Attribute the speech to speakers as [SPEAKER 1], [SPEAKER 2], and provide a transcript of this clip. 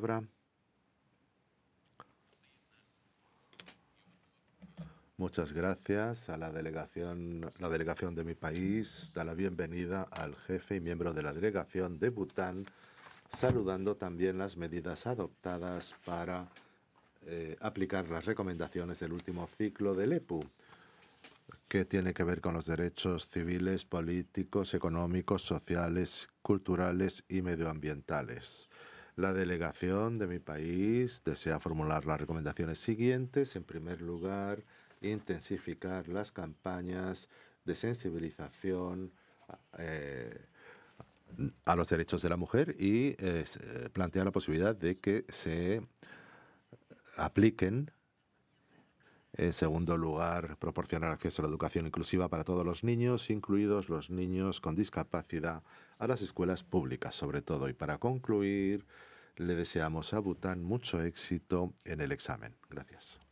[SPEAKER 1] palabra. Muchas gracias a la delegación de mi país da la bienvenida al jefe y miembro de la delegación de Bután, saludando también las medidas adoptadas para aplicar las recomendaciones del último ciclo del EPU, que tiene que ver con los derechos civiles, políticos, económicos, sociales, culturales y medioambientales. La delegación de mi país desea formular las recomendaciones siguientes. En primer lugar, intensificar las campañas de sensibilización a los derechos de la mujer y plantear la posibilidad de que se apliquen. En segundo lugar, proporcionar acceso a la educación inclusiva para todos los niños, incluidos los niños con discapacidad, a las escuelas públicas sobre todo. Y para concluir, le deseamos a Bután mucho éxito en el examen. Gracias.